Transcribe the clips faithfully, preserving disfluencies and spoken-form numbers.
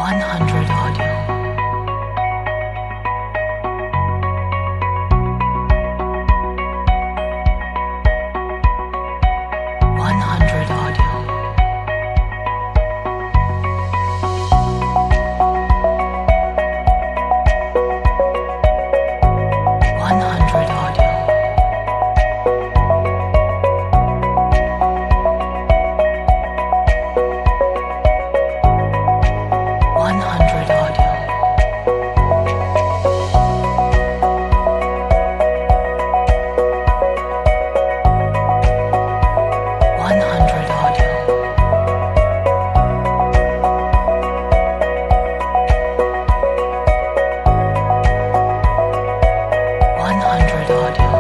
one hundred audio. one hundred audio. one hundred audio. one hundred audio. one hundred audio. one hundred audio.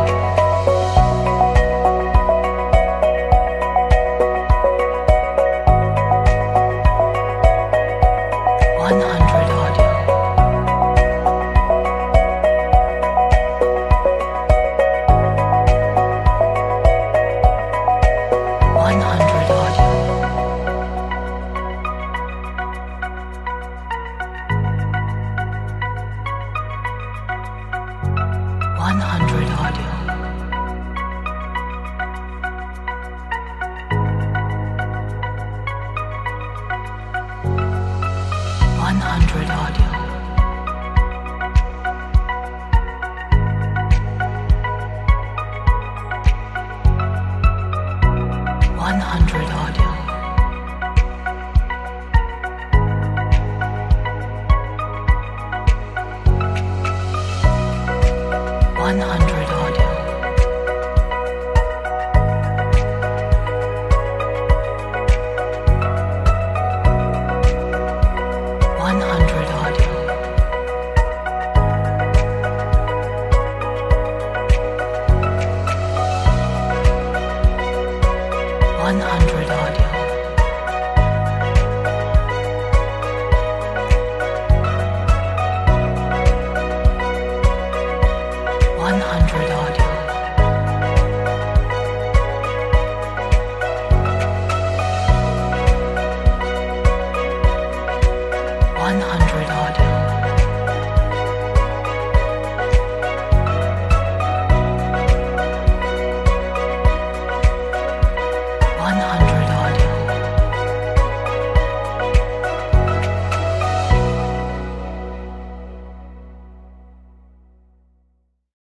one hundred audio. one hundred audio. one hundred audio. one hundred audio. one hundred audio. one hundred audio. one hundred audio. one hundred audio.